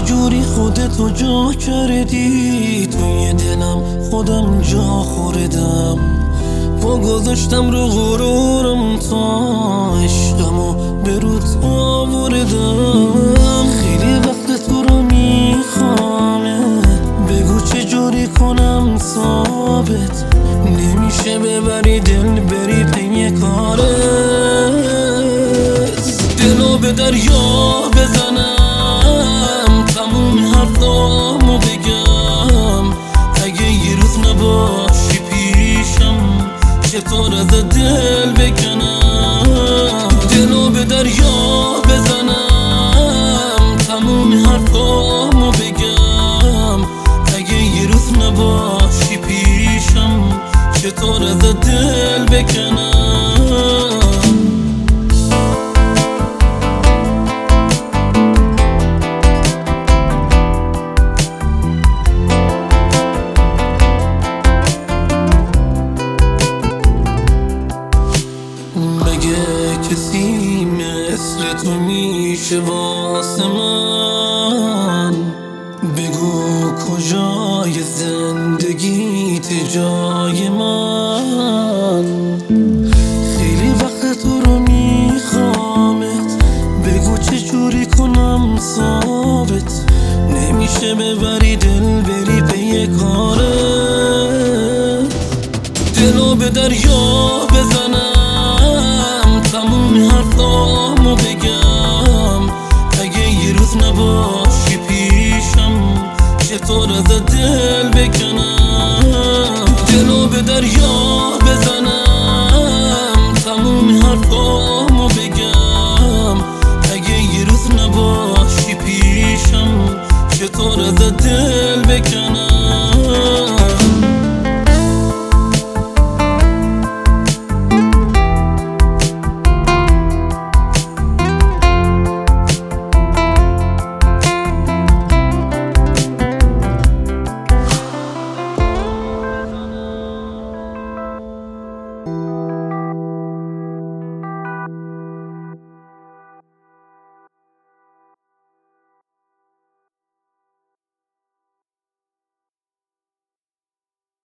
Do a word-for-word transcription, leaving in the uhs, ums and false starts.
جوری خودتو جا کردی توی دلم، خودم جا خوردم، پا گذاشتم رو غرورم تا عشقمو به رود آوردم. خیلی وقت تو رو میخوامه، بگو چه جوری کنم ثابت نمیشه ببری دل بری پی کارت. دلو به دریا بزنم، تموم حرفامو بگم، اگه یه روز نباشی پیشم چطور از دل بکنم. دلو به دریا بزنم، تموم حرفامو بگم، اگه یه روز نباشی پیشم چطور از دل بکنم. کسی مثل تو میشه واسه من، بگو کجای زندگیت جای من. خیلی وقت تو رو میخوامت، بگو چه جوری کنم ثابت نمیشه ببری دل بری پی کارت. دلو به دریا بزنم، تموم حرفامو بگم، اگه یه روز نباشی پیشم چطور از دل بکنم. دلو به دریا بزنم